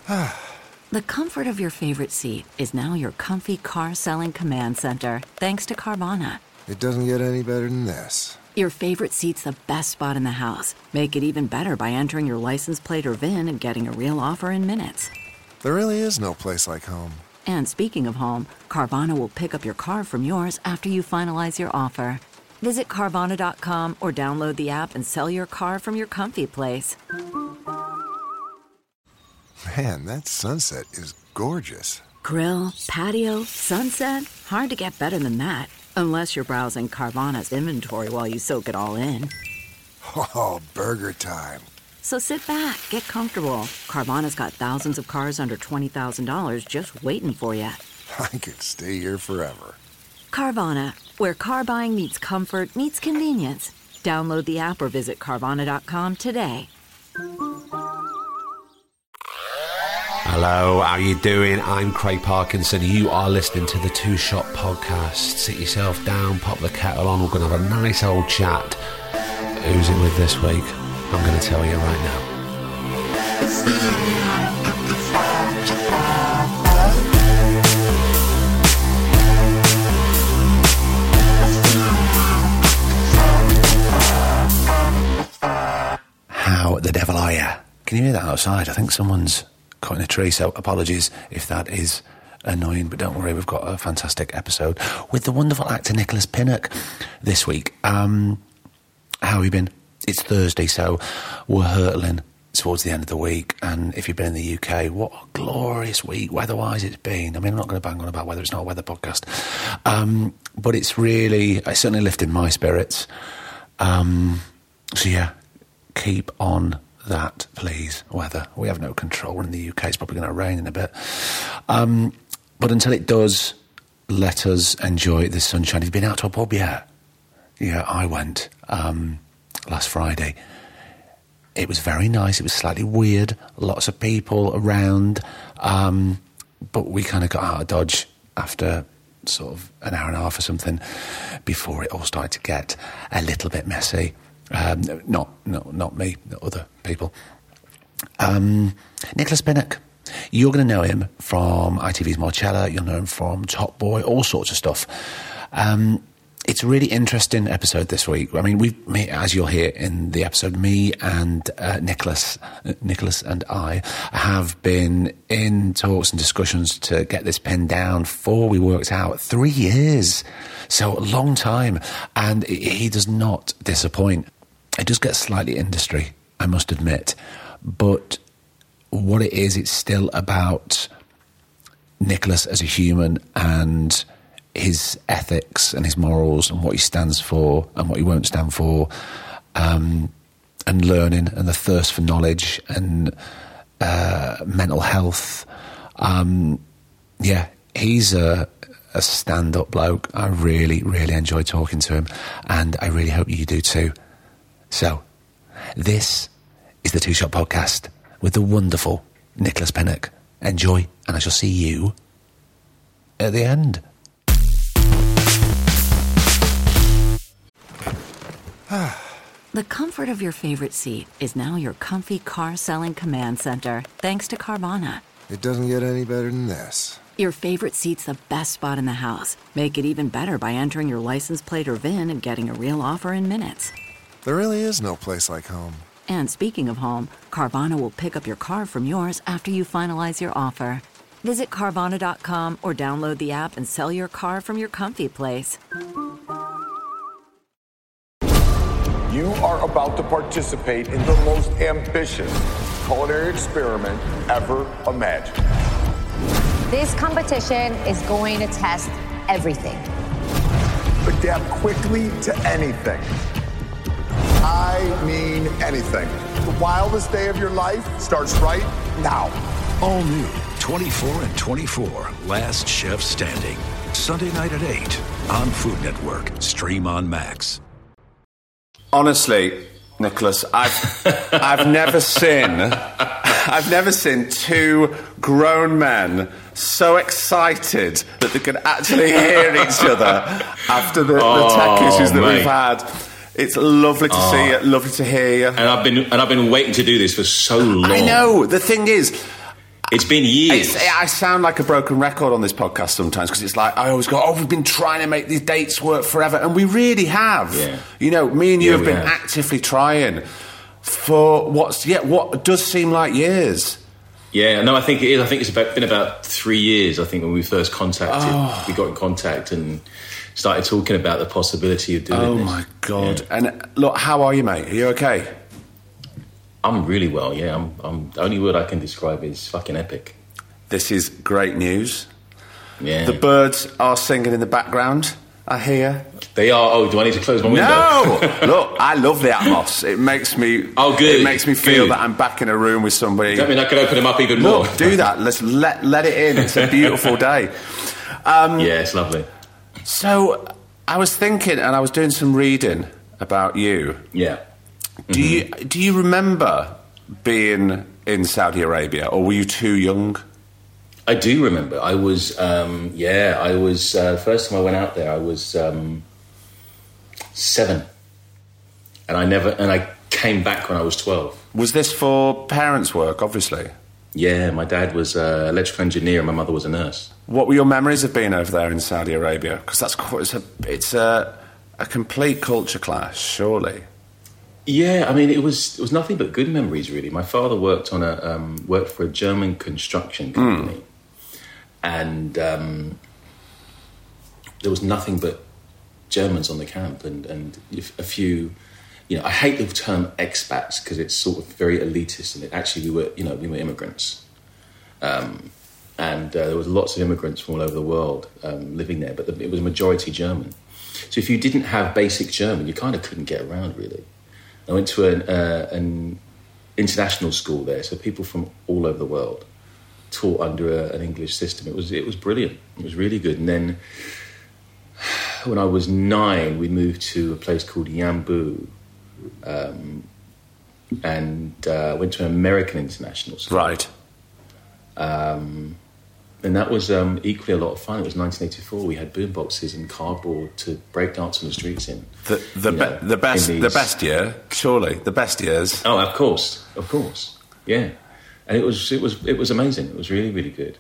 The comfort of your favorite seat is now your comfy car selling command center, thanks to Carvana. It doesn't get any better than this. Your favorite seat's the best spot in the house. Make it even better by entering your license plate or VIN and getting a real offer in minutes. There really is no place like home. And speaking of home, Carvana will pick up your car from yours after you finalize your offer. Visit Carvana.com or download the app and sell your car from your comfy place. Man, that sunset is gorgeous. Grill, patio, sunset. Hard to get better than that. Unless you're browsing Carvana's inventory while you soak it all in. Oh, burger time. So sit back, get comfortable. Carvana's got thousands of cars under $20,000 just waiting for you. I could stay here forever. Carvana, where car buying meets comfort meets convenience. Download the app or visit Carvana.com today. Hello, how you doing? I'm Craig Parkinson. You are listening to the Two Shot Podcast. Sit yourself down, pop the kettle on. We're going to have a nice old chat. Who's it with this week? I'm going to tell you right now. How the devil are you? Can you hear that outside? I think someone's cutting a tree, so apologies if that is annoying, but don't worry, we've got a fantastic episode with the wonderful actor Nicholas Pinnock this week. How have you been? It's Thursday, so we're hurtling towards the end of the week, and if you've been in the UK, what a glorious week weather-wise it's been. I mean, I'm not going to bang on about weather, it's not a weather podcast, but it's certainly lifted my spirits. So yeah, keep on that, please. Weather, we have no control. We're in the UK, it's probably going to rain in a bit, but until it does, let us enjoy the sunshine. Have you been out to a pub yet? Yeah, I went last Friday. It was very nice. It was slightly weird, lots of people around, but we kind of got out of Dodge after sort of an hour and a half or something before it all started to get a little bit messy. Not me, other people. Nicholas Pinnock, you're going to know him from ITV's Marcella, you'll know him from Top Boy, all sorts of stuff. It's a really interesting episode this week. I mean, as you'll hear in the episode, me and Nicholas and I have been in talks and discussions to get this pen down for, we worked out, 3 years. So a long time. And he does not disappoint. It does get slightly industry, I must admit. But what it is, it's still about Nicholas as a human and his ethics and his morals and what he stands for and what he won't stand for, and learning and the thirst for knowledge and mental health. Yeah, he's a stand-up bloke. I really, really enjoy talking to him, and I really hope you do too. So, this is the Two Shot Podcast with the wonderful Nicholas Pinnock. Enjoy, and I shall see you at the end. The comfort of your favorite seat is now your comfy car selling command center, thanks to Carvana. It doesn't get any better than this. Your favorite seat's the best spot in the house. Make it even better by entering your license plate or VIN and getting a real offer in minutes. There really is no place like home. And speaking of home, Carvana will pick up your car from yours after you finalize your offer. Visit Carvana.com or download the app and sell your car from your comfy place. You are about to participate in the most ambitious culinary experiment ever imagined. This competition is going to test everything. Adapt quickly to anything. I mean anything. The wildest day of your life starts right now. All new 24 and 24, Last Chef Standing. Sunday night at 8 on Food Network. Stream on Max. Honestly, Nicholas, I've never seen two grown men so excited that they can actually hear each other after the tech issues that we've had. It's lovely to see you, lovely to hear you. And I've been waiting to do this for so long. I know. The thing is, It's been years. I sound like a broken record on this podcast sometimes because it's like I always go, we've been trying to make these dates work forever, and we really have. Yeah. You know, me and you have been actively trying for what does seem like years. Yeah, no, I think it is. I think it's been about 3 years, I think, when we first contacted. We got in contact and started talking about the possibility of doing this. Oh, my God. Yeah. And look, how are you, mate? Are you okay? I'm really well, yeah. I'm the only word I can describe is fucking epic. This is great news. Yeah. The birds are singing in the background, I hear. They are. Oh, do I need to close my window? No! Look, I love the Atmos. It makes me... Oh, good. It makes me feel that I'm back in a room with somebody. Does that mean I can open them up even more? Look, do that. Let's let it in. It's a beautiful day. Yeah, it's lovely. So, I was thinking, and I was doing some reading about you. Yeah. Do you remember being in Saudi Arabia, or were you too young? I do remember. I was, first time I went out there, I was 7. And I came back when I was 12. Was this for parents' work, obviously? Yeah, my dad was an electrical engineer and my mother was a nurse. What were your memories of being over there in Saudi Arabia? Because it's a complete culture clash, surely. Yeah, I mean, it was nothing but good memories, really. My father worked for a German construction company, and there was nothing but Germans on the camp, and a few. You know, I hate the term expats because it's sort of very elitist, and we were immigrants, and there was lots of immigrants from all over the world living there, but it was a majority German. So if you didn't have basic German, you kind of couldn't get around, really. I went to an international school there, so people from all over the world taught under an English system. It was brilliant. It was really good. And then when I was 9, we moved to a place called Yanbu, and went to an American international school. Right. And that was equally a lot of fun. It was 1984. We had boomboxes and cardboard to break dance on the streets in. The best year, surely the best years. Oh, of course, yeah. And it was amazing. It was really, really good.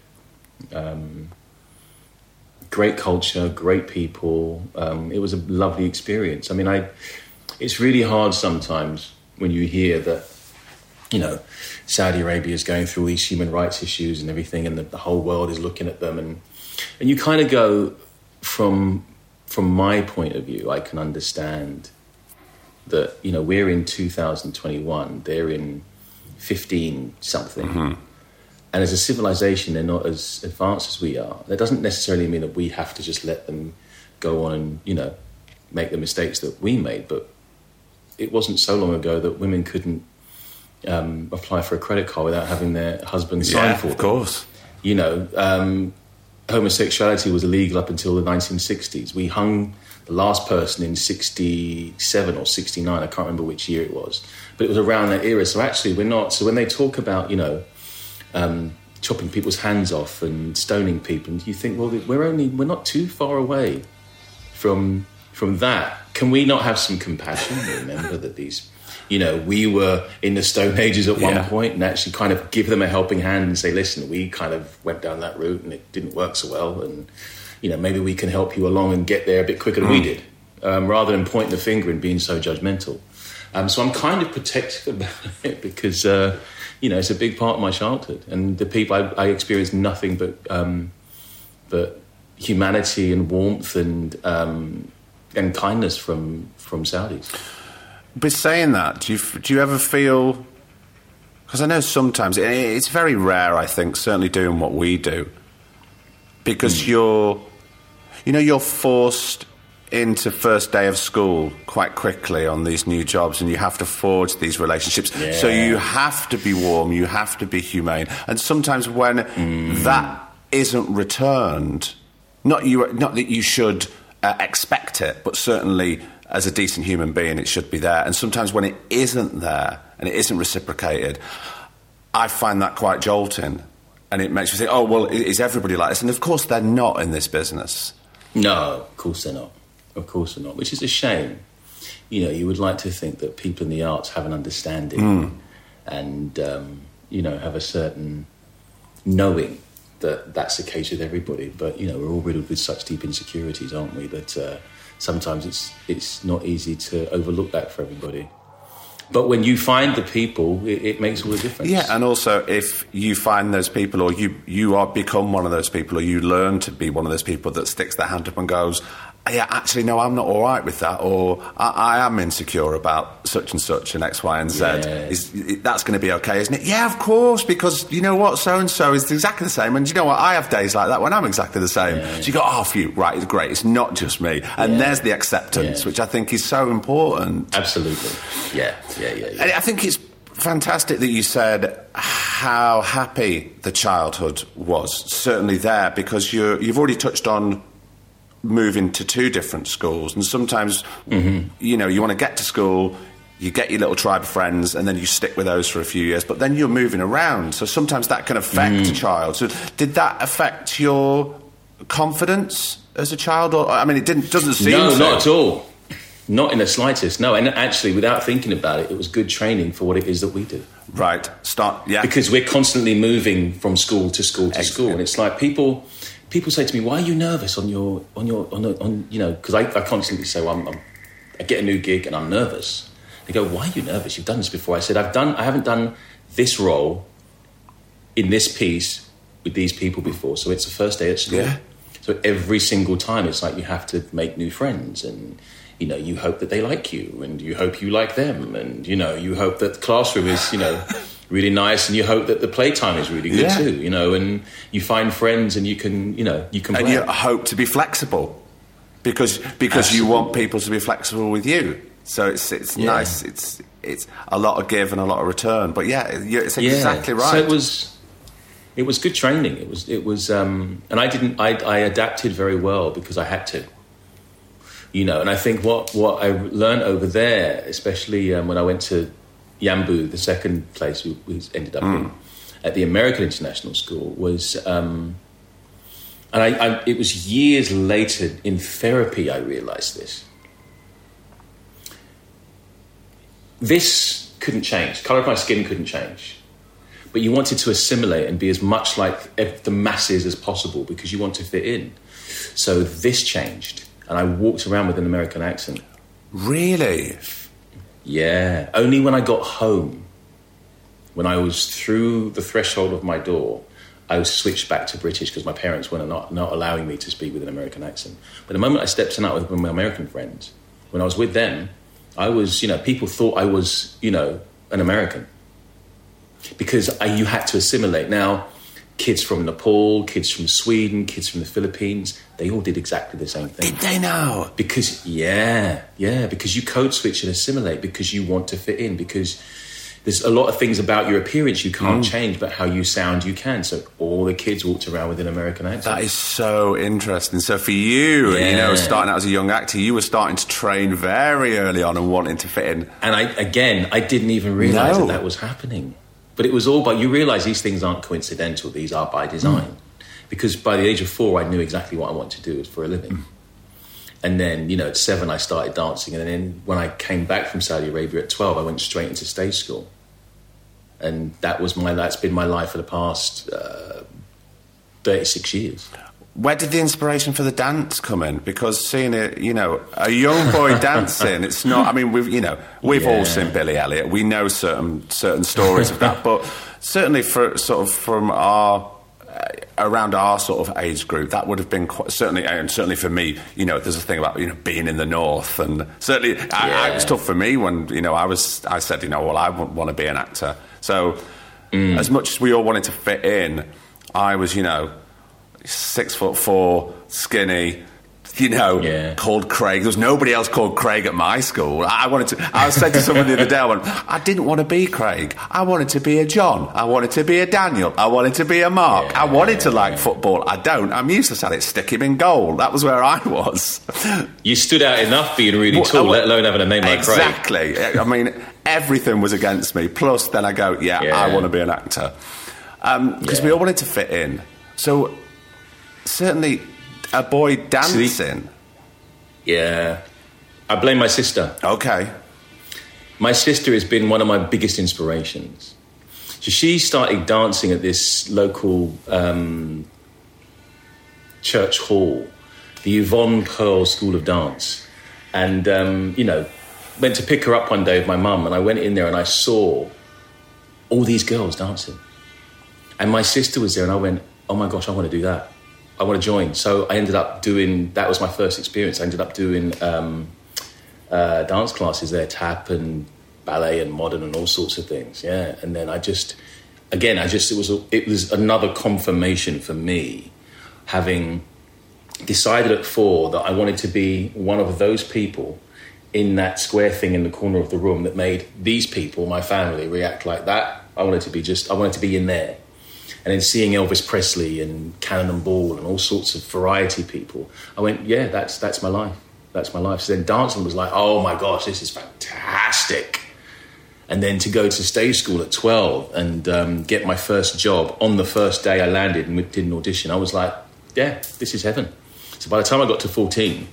Great culture, great people. It was a lovely experience. I mean, it's really hard sometimes when you hear that, you know, Saudi Arabia is going through all these human rights issues and everything, and the whole world is looking at them, and you kind of go, from my point of view, I can understand that, you know, we're in 2021, they're in 15 something, and as a civilization, they're not as advanced as we are. That doesn't necessarily mean that we have to just let them go on and, you know, make the mistakes that we made, but it wasn't so long ago that women couldn't apply for a credit card without having their husband sign for them. Of course. You know, homosexuality was illegal up until the 1960s. We hung the last person in 67 or 69, I can't remember which year it was, but it was around that era. So actually we're not, so when they talk about, you know, chopping people's hands off and stoning people, and you think, well, we're not too far away from that. Can we not have some compassion and remember that these, you know, we were in the Stone Ages at one point, and actually kind of give them a helping hand and say, listen, we kind of went down that route and it didn't work so well, and, you know, maybe we can help you along and get there a bit quicker than we did, rather than pointing the finger and being so judgmental. So I'm kind of protective about it because, you know, it's a big part of my childhood, and the people I experienced nothing but humanity and warmth and kindness from Saudis. But saying that, do you ever feel... Because I know sometimes it's very rare, I think, certainly doing what we do, because you're forced into first day of school quite quickly on these new jobs, and you have to forge these relationships. Yeah. So you have to be warm, you have to be humane, and sometimes when that isn't returned, not that you should expect it, but certainly as a decent human being, it should be there. And sometimes when it isn't there and it isn't reciprocated, I find that quite jolting. And it makes me think, oh, well, is everybody like this? And of course they're not in this business. No, of course they're not. Of course they're not, which is a shame. You know, you would like to think that people in the arts have an understanding and, you know, have a certain knowing that that's the case with everybody. But, you know, we're all riddled with such deep insecurities, aren't we, that sometimes it's not easy to overlook that for everybody. But when you find the people, it makes all the difference. Yeah, and also if you find those people, or you are become one of those people, or you learn to be one of those people that sticks their hand up and goes, yeah, actually, no, I'm not all right with that, or I am insecure about such and such and X, Y, and Z. Yeah. That's going to be okay, isn't it? Yeah, of course, because you know what, so-and-so is exactly the same, and you know what, I have days like that when I'm exactly the same. Yeah. So you go, oh, phew, right, it's great, it's not just me. And there's the acceptance, which I think is so important. Absolutely. Yeah. And I think it's fantastic that you said how happy the childhood was, certainly there, because you've already touched on moving to 2 different schools, and sometimes you know, you want to get to school, you get your little tribe of friends, and then you stick with those for a few years, but then you're moving around, so sometimes that can affect a child. So did that affect your confidence as a child? Or I mean, doesn't seem No, to. not at all. Not in the slightest, no. And actually, without thinking about it, it was good training for what it is that we do. Right. Because we're constantly moving from school to school to school, and it's like people say to me, "Why are you nervous on you know?" Because I constantly say, "Well, I get a new gig and I'm nervous." They go, "Why are you nervous? You've done this before." I said, I haven't done this role in this piece with these people before, so it's the first day at school. Yeah. So every single time, it's like you have to make new friends, and you know, you hope that they like you, and you hope you like them, and you know, you hope that the classroom is, you know, really nice, and you hope that the playtime is really good too, you know, and you find friends, and you can play. And you hope to be flexible because you want people to be flexible with you. So it's nice. It's a lot of give and a lot of return. But it's exactly right. So it was good training. It was, and I adapted very well because I had to. You know, and I think what I learned over there, especially when I went to Yanbu, the second place we ended up in, at the American International School, was, and it was years later in therapy I realised this. This couldn't change. Colour of my skin couldn't change. But you wanted to assimilate and be as much like the masses as possible because you want to fit in. So this changed. And I walked around with an American accent. Really? Yeah. Only when I got home, when I was through the threshold of my door, I was switched back to British because my parents were not allowing me to speak with an American accent. But the moment I stepped out with my American friends, when I was with them, I was, you know, people thought I was, you know, an American. Because you had to assimilate. Now, kids from Nepal, kids from Sweden, kids from the Philippines, they all did exactly the same thing. Did they now? Because, because you code switch and assimilate because you want to fit in, because there's a lot of things about your appearance you can't change, but how you sound you can. So all the kids walked around with an American accent. That is so interesting. So for you, you know, starting out as a young actor, you were starting to train very early on and wanting to fit in. And I didn't even realise that was happening. But it was all by, you realise these things aren't coincidental, these are by design. Because by the age of 4, I knew exactly what I wanted to do for a living. And then, you know, at 7, I started dancing. And then when I came back from Saudi Arabia at 12, I went straight into stage school. And that's been my life for the past 36 years. Where did the inspiration for the dance come in? Because seeing it, you know, a young boy dancing, it's not. I mean, we've all seen Billy Elliot. We know certain stories of that, but certainly from our around our sort of age group, that would have been certainly for me. You know, there's a thing about, you know, being in the north, and certainly it was tough for me when, you know, I said, you know, well, I want to be an actor. So as much as we all wanted to fit in, I was, you know, 6'4", skinny, you know, called Craig. There was nobody else called Craig at my school. I said to someone the other day, I didn't want to be Craig. I wanted to be a John. I wanted to be a Daniel. I wanted to be a Mark. I wanted to like football. I don't. I'm useless at it. Stick him in goal. That was where I was. You stood out enough being really tall, let alone having a name like Craig. Exactly. I mean, everything was against me. Plus, then I go, I want to be an actor. Because we all wanted to fit in. So, certainly, a boy dancing. I blame my sister. Okay. My sister has been one of my biggest inspirations. So she started dancing at this local church hall, the Yvonne Pearl School of Dance. And, went to pick her up one day with my mum, and I went in there and I saw all these girls dancing. And my sister was there, and I went, oh my gosh, I want to do that. I want to join. So I ended up doing, that was my first experience. I ended up doing dance classes there, tap and ballet and modern and all sorts of things. Yeah. And then it was another confirmation for me, having decided at 4 that I wanted to be one of those people in that square thing in the corner of the room that made these people, my family, react like that. I wanted to be in there. And then seeing Elvis Presley and Cannonball and all sorts of variety people, I went, yeah, that's my life. That's my life. So then dancing was like, oh my gosh, this is fantastic. And then to go to stage school at 12 and get my first job on the first day I landed and did an audition, I was like, yeah, this is heaven. So by the time I got to 14,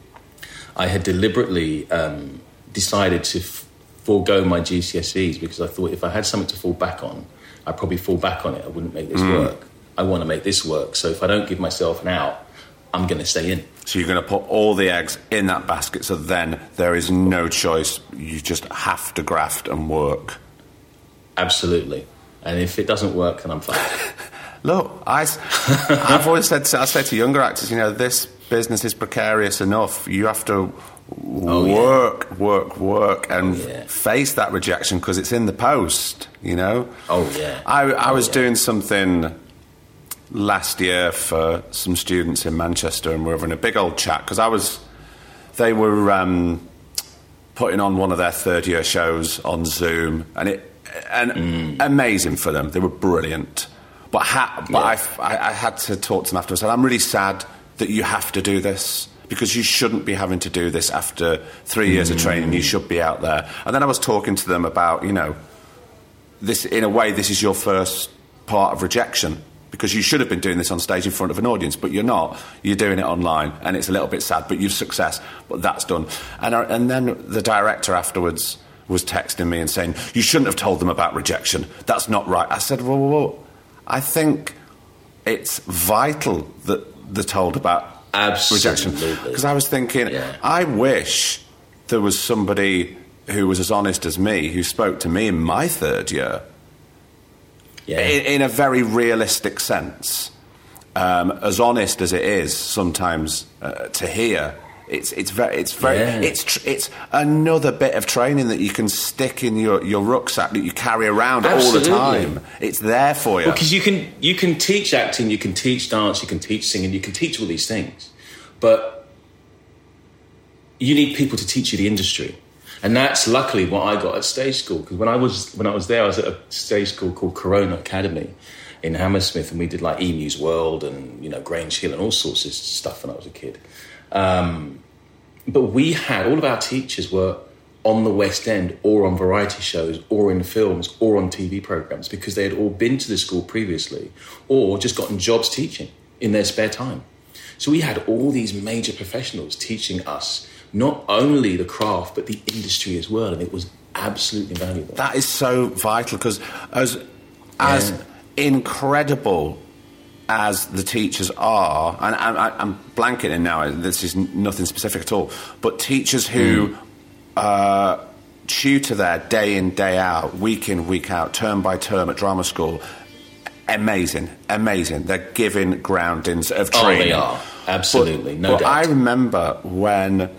I had deliberately decided to forego my GCSEs, because I thought if I had something to fall back on, I'd probably fall back on it. I wouldn't make this work. I want to make this work. So if I don't give myself an out, I'm going to stay in. So you're going to put all the eggs in that basket, so then there is no choice. You just have to graft and work. Absolutely. And if it doesn't work, then I'm fine. Look, I've always said to younger actors, this business is precarious enough. You have to work, and face that rejection, because it's in the post, Oh, yeah. I was doing something last year for some students in Manchester, and we were having a big old chat, because they were putting on one of their third-year shows on Zoom, and amazing for them. They were brilliant. But I had to talk to them afterwards. And I'm really sad that you have to do this, because you shouldn't be having to do this after 3 years of training. You should be out there. And then I was talking to them about, this, in a way, this is your first part of rejection, because you should have been doing this on stage in front of an audience, but you're not. You're doing it online, and it's a little bit sad, but you've success. But that's done. And then the director afterwards was texting me and saying, you shouldn't have told them about rejection. That's not right. I said, whoa. I think it's vital that they're told about rejection. Because I was thinking, I wish there was somebody who was as honest as me, who spoke to me in my third year, in a very realistic sense. As honest as it is sometimes to hear, it's another bit of training that you can stick in your rucksack that you carry around all the time. It's there for you. Because you can teach acting, you can teach dance, you can teach singing, you can teach all these things, but you need people to teach you the industry, and that's luckily what I got at stage school. Because when I was there, I was at a stage school called Corona Academy in Hammersmith, and we did like Emu's World and Grange Hill and all sorts of stuff when I was a kid. But we had, all of our teachers were on the West End or on variety shows or in films or on TV programmes, because they had all been to the school previously or just gotten jobs teaching in their spare time. So we had all these major professionals teaching us not only the craft but the industry as well, and it was absolutely valuable. That is so vital, because as incredible as the teachers are, and I'm blanketing now, this is nothing specific at all, but teachers who tutor there day in, day out, week in, week out, term by term at drama school, amazing. They're giving groundings of training. Oh, they are. Absolutely, no doubt. I remember when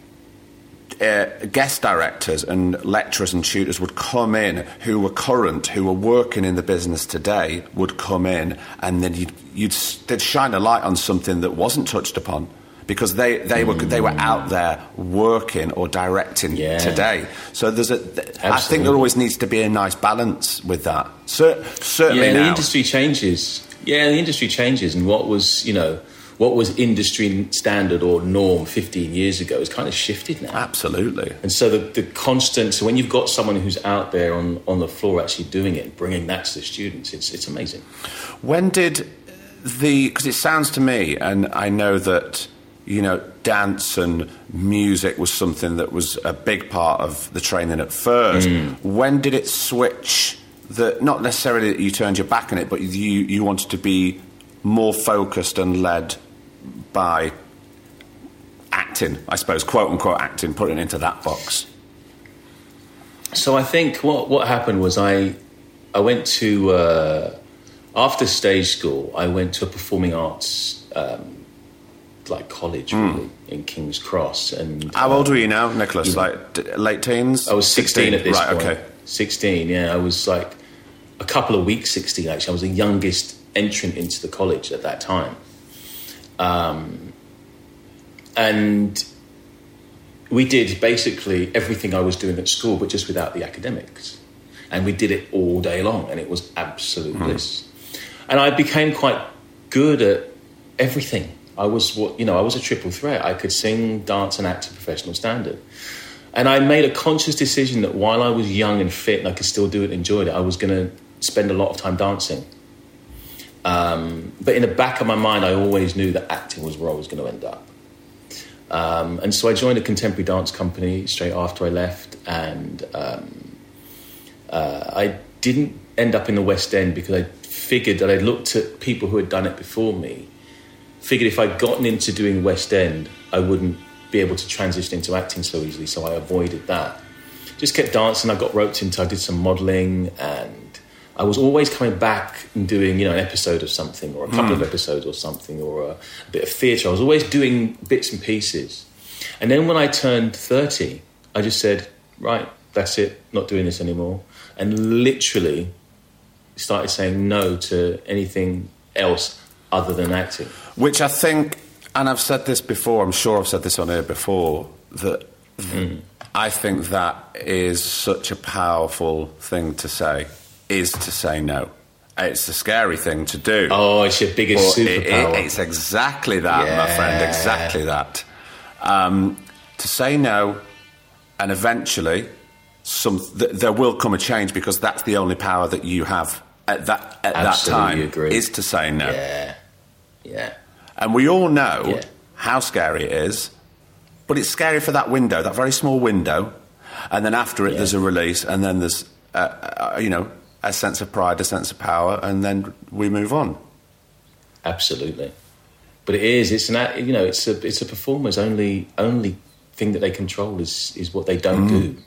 guest directors and lecturers and tutors would come in who were current, who were working in the business today, would come in, and then they'd shine a light on something that wasn't touched upon, because they were out there working or directing today. So I think there always needs to be a nice balance with that. Certainly now. The industry changes. Yeah, the industry changes, and what was industry standard or norm 15 years ago has kind of shifted now. Absolutely. And so so when you've got someone who's out there on the floor actually doing it, bringing that to the students, it's amazing. When did because it sounds to me, and I know that, dance and music was something that was a big part of the training at first. When did it switch that not necessarily that you turned your back on it, but you wanted to be more focused and led by acting, I suppose, quote-unquote acting, putting it into that box? So I think what happened was I went to, after stage school, I went to a performing arts like college, really, in King's Cross. And how old were you now, Nicholas? Like late teens? I was 16 at this point. Okay. 16, yeah. I was like a couple of weeks 16, actually. I was the youngest entrant into the college at that time. And we did basically everything I was doing at school, but just without the academics. And we did it all day long, and it was absolute bliss. And I became quite good at everything. I was a triple threat. I could sing, dance, and act to professional standard. And I made a conscious decision that while I was young and fit and I could still do it and enjoyed it, I was going to spend a lot of time dancing. But in the back of my mind, I always knew that acting was where I was going to end up. And so I joined a contemporary dance company straight after I left, and I didn't end up in the West End because I figured that I'd looked at people who had done it before me, figured if I'd gotten into doing West End, I wouldn't be able to transition into acting so easily, so I avoided that. Just kept dancing. I got roped into, I did some modelling, and I was always coming back and doing, an episode of something, or a couple of episodes or something, or a bit of theatre. I was always doing bits and pieces. And then when I turned 30, I just said, right, that's it, not doing this anymore. And literally started saying no to anything else other than acting. Which I think, and I've said this before, I'm sure I've said this on air before, that I think that is such a powerful thing to say, is to say no. It's a scary thing to do. Oh, it's your biggest superpower. It's exactly that, my friend, exactly that. To say no, and eventually there will come a change, because that's the only power that you have at that time, is to say no. Yeah. And we all know how scary it is, but it's scary for that window, that very small window, and then after it there's a release, and then there's a sense of pride, a sense of power, and then we move on. Absolutely. But it's a performer's only thing that they control is what they don't do.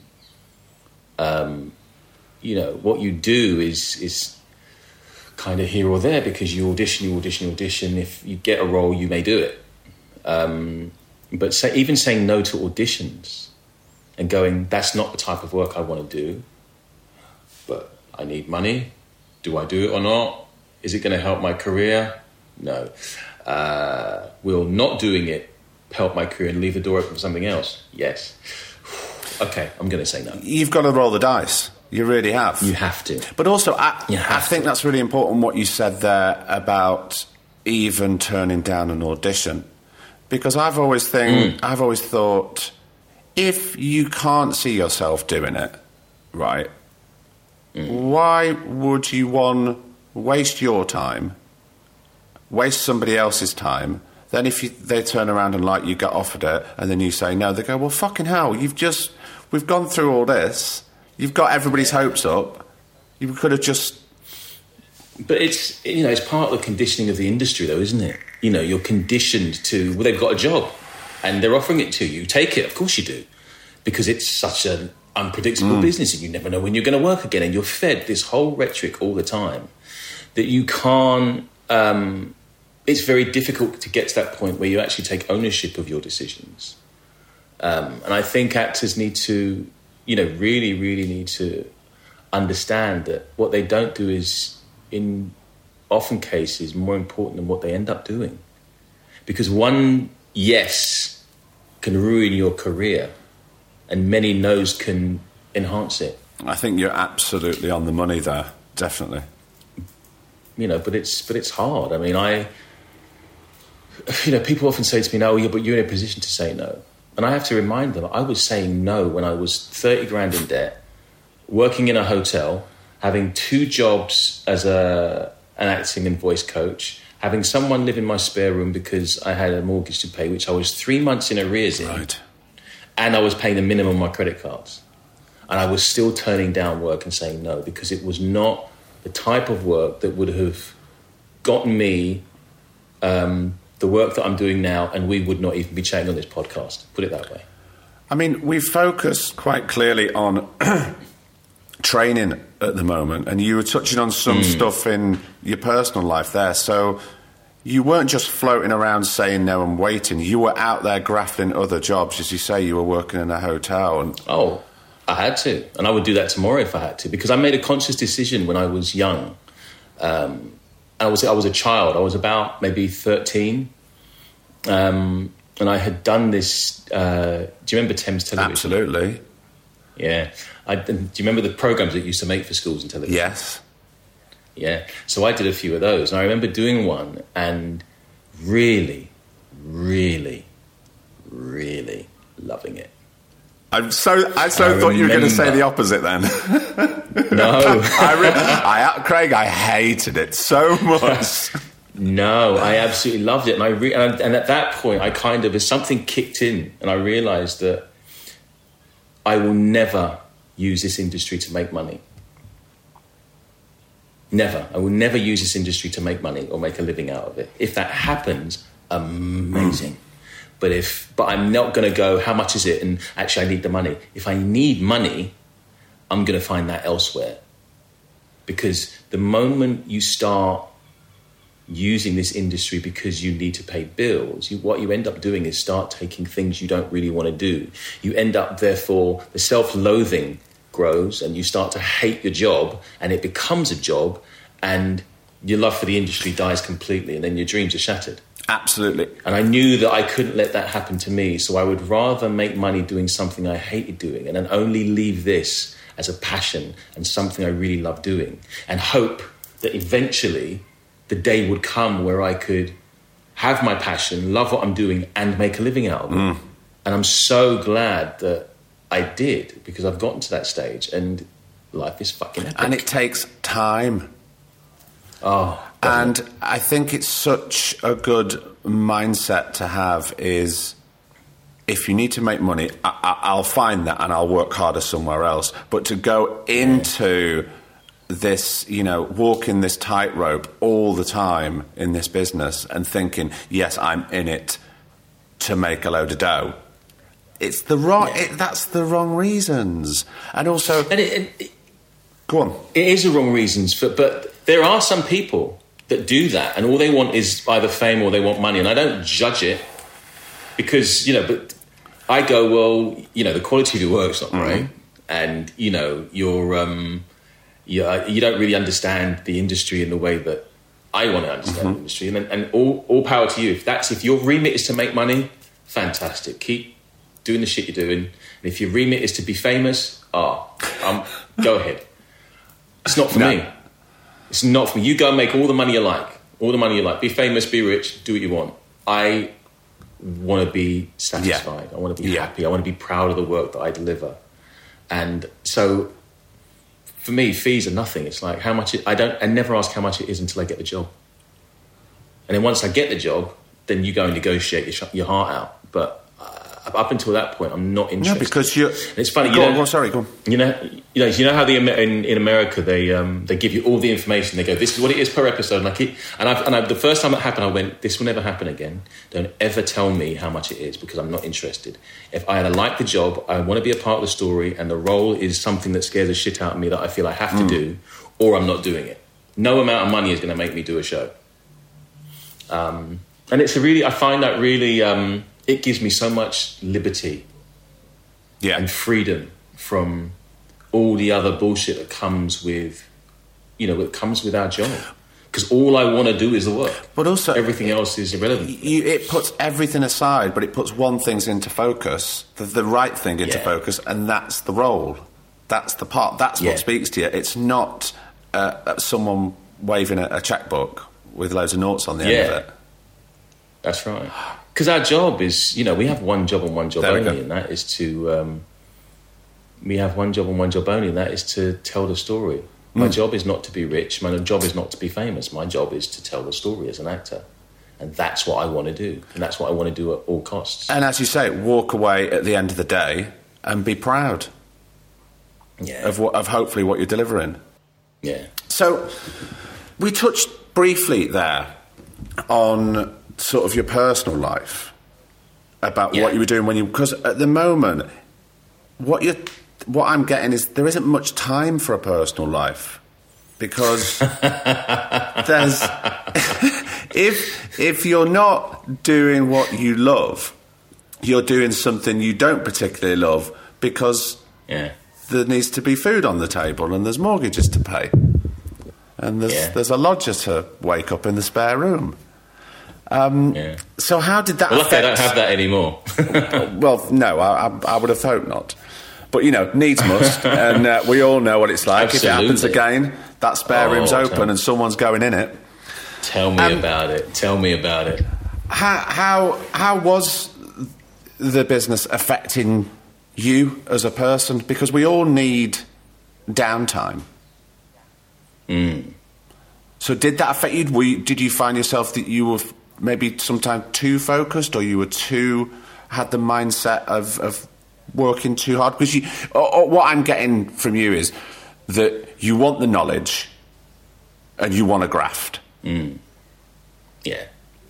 What you do is kind of here or there, because you audition. If you get a role, you may do it. But even saying no to auditions and going, that's not the type of work I want to do, but I need money. Do I do it or not? Is it going to help my career? No. Will not doing it help my career and leave the door open for something else? Yes. Okay, I'm going to say no. You've got to roll the dice. You really have. You have to. But also, I think that's really important what you said there about even turning down an audition. Because I've always thought, if you can't see yourself doing it, right, why would you, waste your time, waste somebody else's time? Then if they turn around and you get offered it, and then you say no, they go, well, fucking hell, we've gone through all this. You've got everybody's hopes up. You could have just... But it's part of the conditioning of the industry, though, isn't it? You're conditioned to, well, they've got a job and they're offering it to you. Take it, of course you do. Because it's such an unpredictable business, and you never know when you're going to work again, and you're fed this whole rhetoric all the time that you can't... it's very difficult to get to that point where you actually take ownership of your decisions. And I think actors need to, really, really need to understand that what they don't do is, in often cases, more important than what they end up doing. Because one yes can ruin your career, and many no's can enhance it. I think you're absolutely on the money there, definitely. But it's hard. I mean, people often say to me, no, but you're in a position to say no. And I have to remind them, I was saying no when I was 30 grand in debt, working in a hotel, having 2 jobs as an acting and voice coach, having someone live in my spare room because I had a mortgage to pay, which I was 3 months in arrears in, and I was paying the minimum on my credit cards. And I was still turning down work and saying no, because it was not the type of work that would have gotten me the work that I'm doing now, and we would not even be chatting on this podcast, put it that way. I mean, we focus quite clearly on training at the moment, and you were touching on some stuff in your personal life there. So you weren't just floating around saying no and waiting. You were out there grafting other jobs. As you say, you were working in a hotel. And oh, I had to. And I would do that tomorrow if I had to, because I made a conscious decision when I was young. I was a child. I was about maybe 13. And I had done this... do you remember Thames Television? Absolutely. Yeah. Do you remember the programmes that used to make for schools and television? Yes. Yeah. So I did a few of those. And I remember doing one and really, really, really loving it. I thought you were going to say the opposite then. No. Craig, I hated it so much. No, I absolutely loved it. And at that point, I kind of, as something kicked in, and I realised that I will never use this industry to make money. Never. I will never use this industry to make money or make a living out of it. If that happens, amazing. But I'm not going to go, how much is it? And actually, I need the money. If I need money, I'm going to find that elsewhere. Because the moment you start using this industry because you need to pay bills, what you end up doing is start taking things you don't really want to do. You end up, therefore, the self-loathing grows and you start to hate your job and it becomes a job and your love for the industry dies completely and then your dreams are shattered. Absolutely. And I knew that I couldn't let that happen to me, so I would rather make money doing something I hated doing and then only leave this as a passion and something I really love doing and hope that eventually the day would come where I could have my passion, love what I'm doing, and make a living out of it. And I'm so glad that I did, because I've gotten to that stage, and life is fucking epic. And it takes time. Oh, and I think it's such a good mindset to have is, if you need to make money, I'll find that and I'll work harder somewhere else. But to go into this, walking this tightrope all the time in this business and thinking, yes, I'm in it to make a load of dough. It's the wrong. That's the wrong reasons, and also, go on. It is the wrong reasons, but there are some people that do that, and all they want is either fame or they want money, and I don't judge it because but I go, well, the quality of your work's not great, and you're. You don't really understand the industry in the way that I want to understand the industry. And all power to you. If your remit is to make money, fantastic. Keep doing the shit you're doing. And if your remit is to be famous, go ahead. It's not for me. It's not for me. You go and make all the money you like. All the money you like. Be famous, be rich, do what you want. I want to be satisfied. I want to be happy. I want to be proud of the work that I deliver. And so... for me, fees are nothing. It's like how much I never ask how much it is until I get the job. And then once I get the job, then you go and negotiate your heart out. But up until that point, I'm not interested. No, because you're... And it's funny, go on. You know how in America they give you all the information. They go, this is what it is per episode. And the first time it happened, I went, this will never happen again. Don't ever tell me how much it is because I'm not interested. If I either like the job, I want to be a part of the story, and the role is something that scares the shit out of me that I feel I have to do, or I'm not doing it. No amount of money is going to make me do a show. And I find that really... it gives me so much liberty and freedom from all the other bullshit that comes with, our job. Because all I want to do is the work. But also... everything else is irrelevant. It puts everything aside, but it puts one thing into focus, the right thing into focus, and that's the role. That's the part. That's what speaks to you. It's not someone waving a checkbook with loads of notes on the end of it. That's right. Because our job is, we have one job and one job only, and that is to... we have one job and one job only, and that is to tell the story. My job is not to be rich. My job is not to be famous. My job is to tell the story as an actor. And that's what I want to do. And that's what I want to do at all costs. And as you say, walk away at the end of the day and be proud. of hopefully what you're delivering. Yeah. So we touched briefly there on sort of your personal life, about what you were doing because at the moment, what I'm getting is there isn't much time for a personal life, because there's if you're not doing what you love, you're doing something you don't particularly love, because there needs to be food on the table and there's mortgages to pay and there's a lodger to wake up in the spare room. So how did that affect... I don't have that anymore. Well, no, I would have hoped not. But, needs must, and we all know what it's like. Absolutely. If it happens again, that spare room's open and someone's going in it. Tell me about it. Tell me about it. How was the business affecting you as a person? Because we all need downtime. So did that affect you? Did you find yourself that you were maybe sometimes too focused, or you were had the mindset of working too hard? Because what I'm getting from you is that you want the knowledge and you want to graft. Yeah.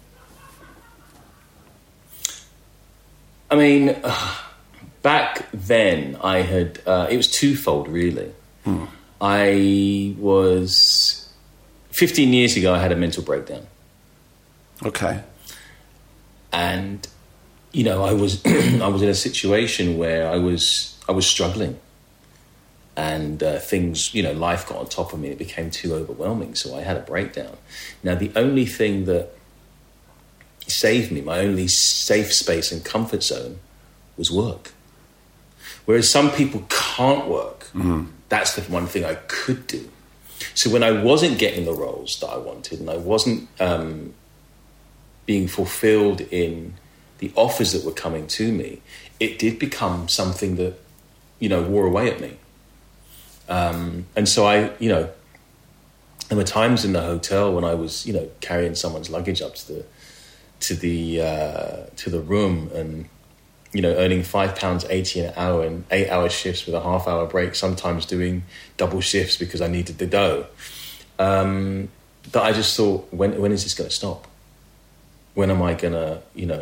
I mean, back then I had... it was twofold, really. I was... 15 years ago, I had a mental breakdown. Okay. And, I was I was in a situation where I was struggling. And things, life got on top of me. It became too overwhelming, so I had a breakdown. Now, the only thing that saved me, my only safe space and comfort zone, was work. Whereas some people can't work. That's the one thing I could do. So when I wasn't getting the roles that I wanted, and I wasn't being fulfilled in the offers that were coming to me, it did become something that, wore away at me. And so there were times in the hotel when I was, carrying someone's luggage up to the room and, earning £5.80 an hour and 8-hour shifts with a half-hour break, sometimes doing double shifts because I needed the dough. That I just thought, when is this going to stop? When am I going to,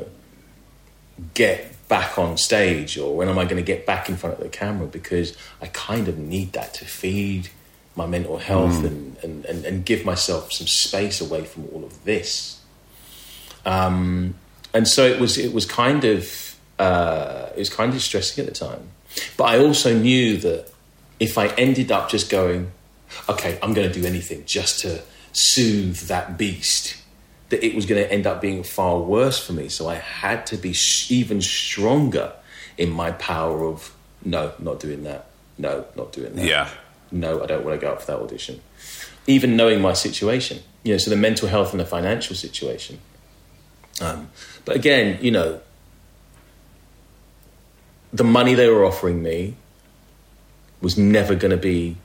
get back on stage, or when am I going to get back in front of the camera? Because I kind of need that to feed my mental health and give myself some space away from all of this. And so it was kind of stressing at the time. But I also knew that if I ended up just going, okay, I'm going to do anything just to soothe that beast, that it was going to end up being far worse for me. So I had to be even stronger in my power of, no, not doing that. No, not doing that. Yeah. No, I don't want to go up for that audition. Even knowing my situation, so the mental health and the financial situation. But again, the money they were offering me was never going to be,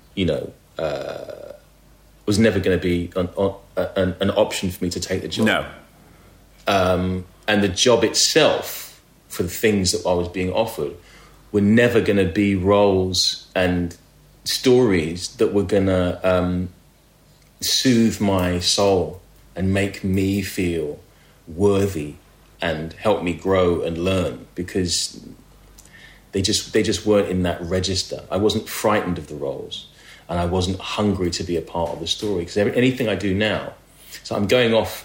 was never going to be an option for me to take the job. No. And the job itself, for the things that I was being offered, were never going to be roles and stories that were going to soothe my soul and make me feel worthy and help me grow and learn, because they just weren't in that register. I wasn't frightened of the roles, and I wasn't hungry to be a part of the story. Because anything I do now, so I'm going off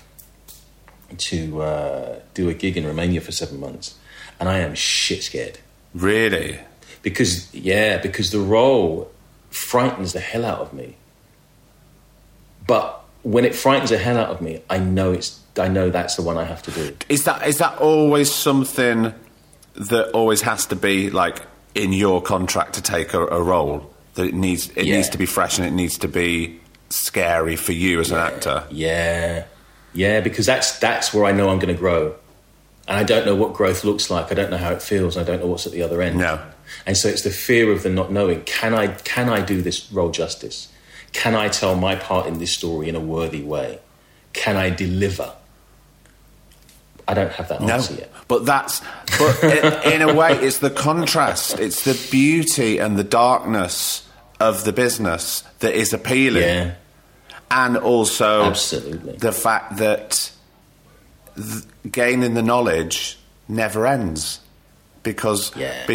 to do a gig in Romania for 7 months, and I am shit scared. Really? Because the role frightens the hell out of me. But when it frightens the hell out of me, I know that's the one I have to do. Is that always something that always has to be like in your contract to take a role? That it needs to be fresh and it needs to be scary for you as an actor? Yeah, because that's where I know I'm going to grow. And I don't know what growth looks like. I don't know how it feels. I don't know what's at the other end. No. And so it's the fear of the not knowing. Can I do this role justice? Can I tell my part in this story in a worthy way? Can I deliver? I don't have that answer yet. But in a way, it's the contrast. It's the beauty and the darkness of the business that is appealing. Yeah. And also Absolutely. the fact that gaining the knowledge never ends. Because,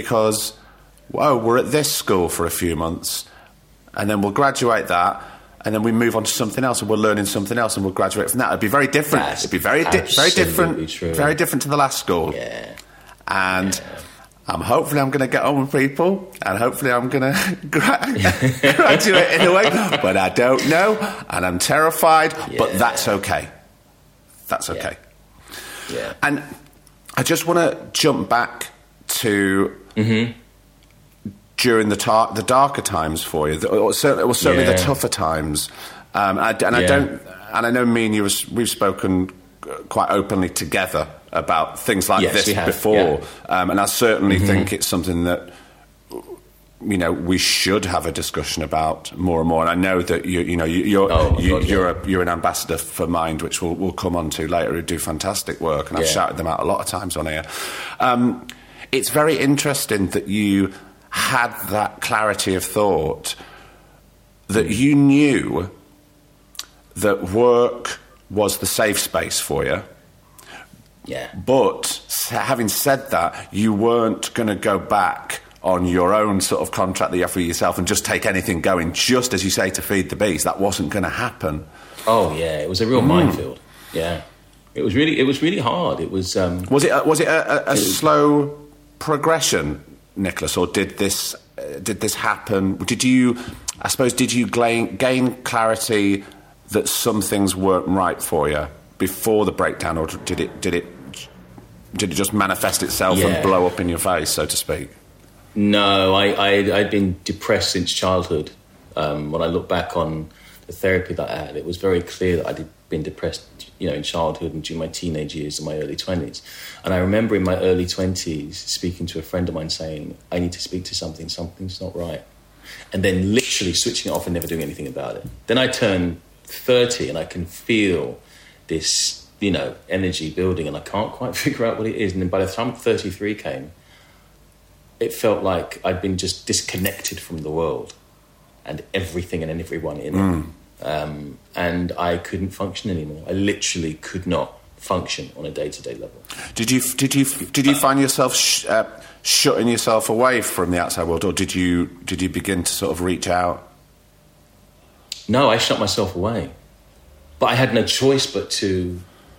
we're at this school for a few months, and then we'll graduate that, and then we move on to something else, and we're learning something else, and we'll graduate from that. It'd be very different. It'd be very different. True. Very different to the last school. Yeah. And hopefully I'm going to get on with people, and hopefully I'm going to graduate in a way, but I don't know, and I'm terrified, but that's okay. That's okay. Yeah. And I just want to jump back to during the darker times for you, or certainly the tougher times. I know me and you we've spoken quite openly together about things like this before, and I certainly think it's something that we should have a discussion about more and more. And I know that you're an ambassador for Mind, which we'll come on to later, who do fantastic work, and I've shouted them out a lot of times on here. It's very interesting that you had that clarity of thought, that you knew that work was the safe space for you. Yeah. But having said that, you weren't going to go back on your own sort of contract that you have for yourself and just take anything going, just as you say, to feed the beast. That wasn't going to happen. Oh yeah, it was a real minefield. Yeah, it was really hard. It was. Was it a slow progression, Nicholas, or did this happen? Did you gain clarity that some things weren't right for you before the breakdown, or did it just manifest itself and blow up in your face, so to speak? No, I'd been depressed since childhood. When I look back on the therapy that I had, it was very clear that I'd been depressed, in childhood and during my teenage years and my early 20s. And I remember in my early 20s speaking to a friend of mine saying, I need to speak to something's not right. And then literally switching it off and never doing anything about it. Then I turn 30 and I can feel this, energy building, and I can't quite figure out what it is. And then by the time 33 came, it felt like I'd been just disconnected from the world and everything and everyone in it. And I couldn't function anymore. I literally could not function on a day-to-day level. Did you find yourself shutting yourself away from the outside world, or did you begin to sort of reach out? No, I shut myself away. But I had no choice but to,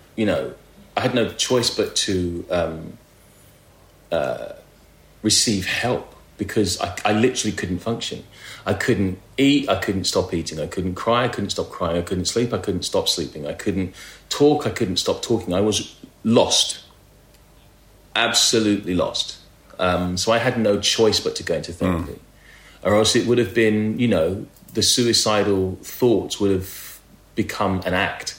receive help, because I literally couldn't function. I couldn't eat, I couldn't stop eating, I couldn't cry, I couldn't stop crying, I couldn't sleep, I couldn't stop sleeping, I couldn't talk, I couldn't stop talking. I was lost, absolutely lost. So I had no choice but to go into therapy. Or else it would have been, the suicidal thoughts would have become an act.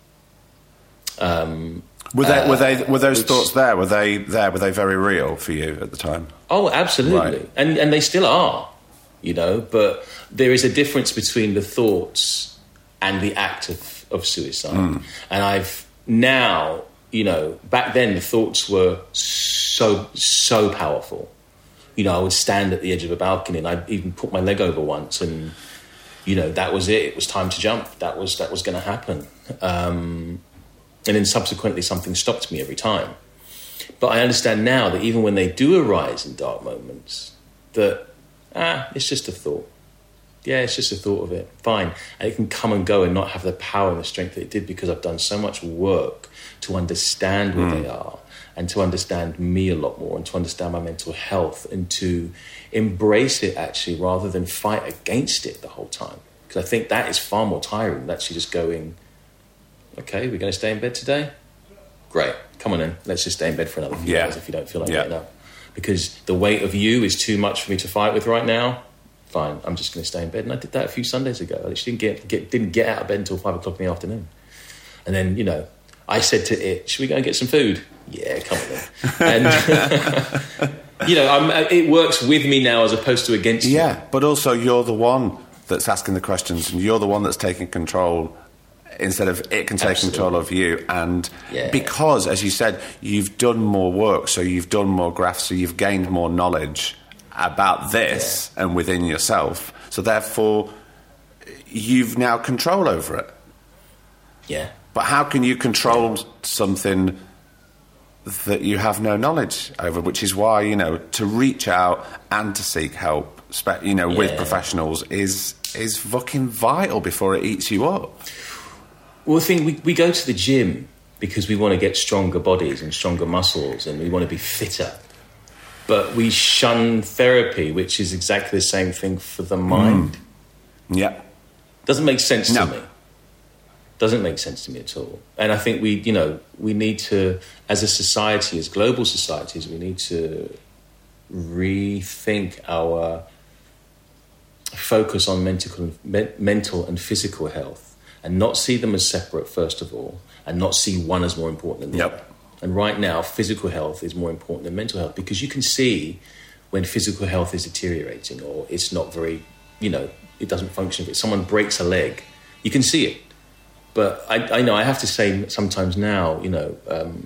Were those thoughts there? Were they very real for you at the time? Oh, absolutely. Right. And they still are, but there is a difference between the thoughts and the act of suicide. And I've now, back then the thoughts were so powerful. I would stand at the edge of a balcony and I'd even put my leg over once, and, that was it. It was time to jump. That was going to happen. And then subsequently something stopped me every time. But I understand now that even when they do arise in dark moments, that, it's just a thought. Yeah, it's just a thought of it. Fine. And it can come and go and not have the power and the strength that it did, because I've done so much work to understand where they are, and to understand me a lot more, and to understand my mental health, and to embrace it actually, rather than fight against it the whole time. Because I think that is far more tiring than actually just going, okay, we're going to stay in bed today? Great. Come on in. Let's just stay in bed for another few hours if you don't feel like getting up. Because the weight of you is too much for me to fight with right now. Fine, I'm just going to stay in bed. And I did that a few Sundays ago. I literally didn't get out of bed until 5 o'clock in the afternoon. And then, I said to it, should we go and get some food? Yeah, come on then. And, it works with me now as opposed to against me. Yeah, but also you're the one that's asking the questions, and you're the one that's taking control instead of it can take control of you. And because, as you said, you've done more work, so you've done more graphs, so you've gained more knowledge about this and within yourself. So therefore, you've now control over it. Yeah. But how can you control something that you have no knowledge over? Which is why, you know, to reach out and to seek help, you know, with professionals is fucking vital before it eats you up. Well, the thing, we go to the gym because we want to get stronger bodies and stronger muscles and we want to be fitter. But we shun therapy, which is exactly the same thing for the mind. Yeah. Doesn't make sense to me. Doesn't make sense to me at all. And I think we need to, as a society, as global societies, we need to rethink our focus on mental and physical health and not see them as separate, first of all, and not see one as more important than the other. And right now, physical health is more important than mental health because you can see when physical health is deteriorating or it's not very, you know, it doesn't function. If someone breaks a leg, you can see it. But I know I have to say sometimes now, you know,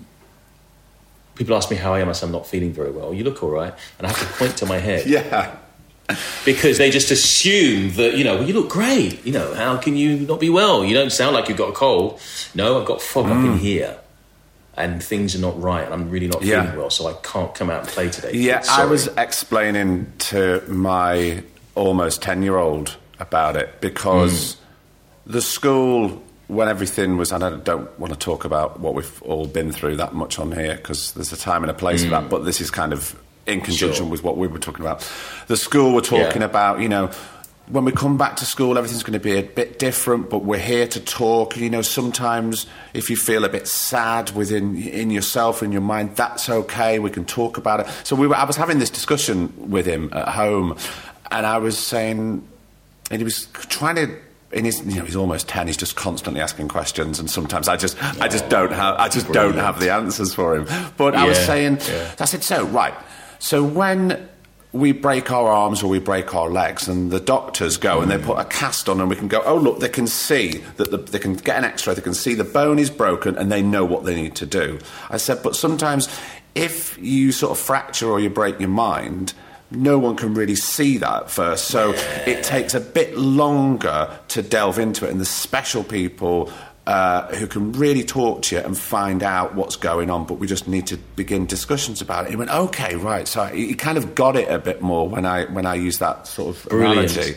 people ask me how I am. I say I'm not feeling very well. You look all right. And I have to point to my head. Yeah. Because they just assume that, you know, well, you look great. You know, how can you not be well? You don't sound like you've got a cold. No, I've got fog up in here. And things are not right. And I'm really not feeling well, so I can't come out and play today. Yeah, I was explaining to my almost 10-year-old about it because the school, when everything was, and I don't want to talk about what we've all been through that much on here because there's a time and a place for that, but this is kind of in conjunction with what we were talking about. The school were talking about, you know, when we come back to school, everything's going to be a bit different, but we're here to talk. You know, sometimes if you feel a bit sad in yourself, in your mind, that's okay. We can talk about it. So I was having this discussion with him at home, and I was saying, and he was trying to. He's almost 10. He's just constantly asking questions, and sometimes I just don't have the answers for him. But I was saying, I said, so when we break our arms or we break our legs, and the doctors go and they put a cast on, and we can go, oh look, they can see that they can get an X-ray, they can see the bone is broken, and they know what they need to do. I said, but sometimes if you sort of fracture or you break your mind, no one can really see that at first, so it takes a bit longer to delve into it, and the special people who can really talk to you and find out what's going on, but we just need to begin discussions about it. He went, okay, right. So he kind of got it a bit more when I use that sort of analogy.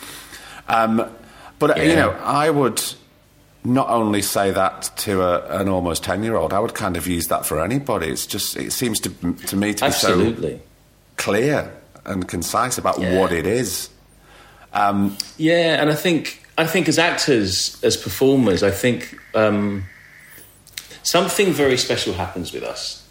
You know, I would not only say that to an almost 10-year-old, I would kind of use that for anybody. It seems to me to be so clear and concise about what it is. And I think as actors, as performers, I think something very special happens with us.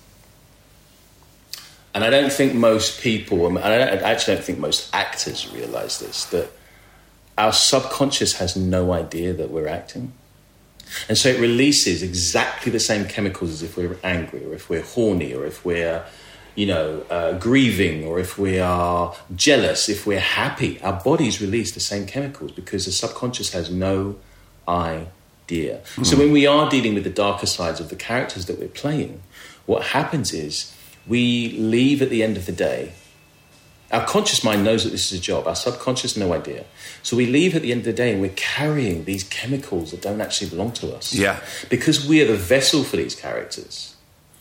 And I don't think most people, I actually don't think most actors realise this, that our subconscious has no idea that we're acting. And so it releases exactly the same chemicals as if we're angry or if we're horny or if we're, you know, grieving, or if we are jealous, if we're happy. Our bodies release the same chemicals because the subconscious has no idea. So when we are dealing with the darker sides of the characters that we're playing, what happens is we leave at the end of the day. Our conscious mind knows that this is a job. Our subconscious, no idea. So we leave at the end of the day and we're carrying these chemicals that don't actually belong to us. Yeah. Because we are the vessel for these characters.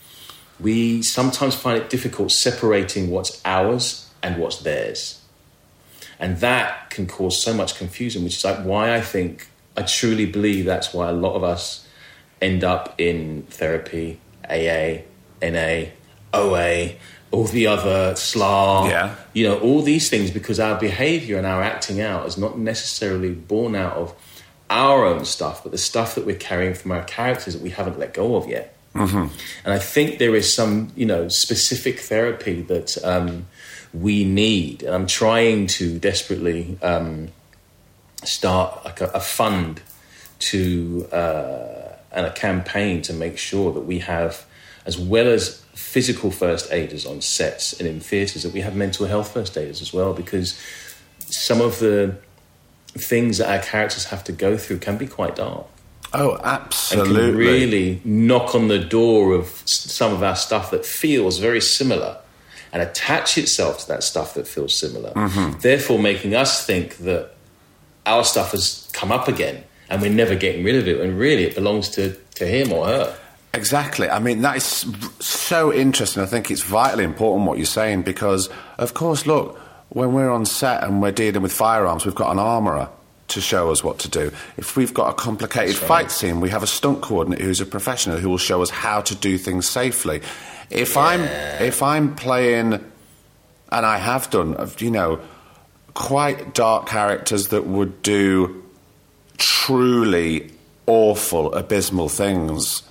We sometimes find it difficult separating what's ours and what's theirs. And that can cause so much confusion, which is like why I truly believe that's why a lot of us end up in therapy, AA, NA, OA, all the other SLA, you know, all these things, because our behaviour and our acting out is not necessarily born out of our own stuff, but the stuff that we're carrying from our characters that we haven't let go of yet. Mm-hmm. And I think there is some, you know, specific therapy that we need. And I'm trying to desperately start like a fund to and a campaign to make sure that we have, as well as physical first aiders on sets and in theatres, that we have mental health first aiders as well, because some of the things that our characters have to go through can be quite dark. Oh, absolutely. And can really knock on the door of some of our stuff that feels very similar. and attach itself to that stuff that feels similar, therefore making us think that our stuff has come up again and we're never getting rid of it, and really it belongs to him or her. Exactly. I mean, that is so interesting. I think it's vitally important what you're saying, because, of course, look, when we're on set and we're dealing with firearms, we've got an armourer to show us what to do. If we've got a complicated fight scene, we have a stunt coordinator who's a professional who will show us how to do things safely. If I'm playing, and I have done, you know, quite dark characters that would do truly awful, abysmal things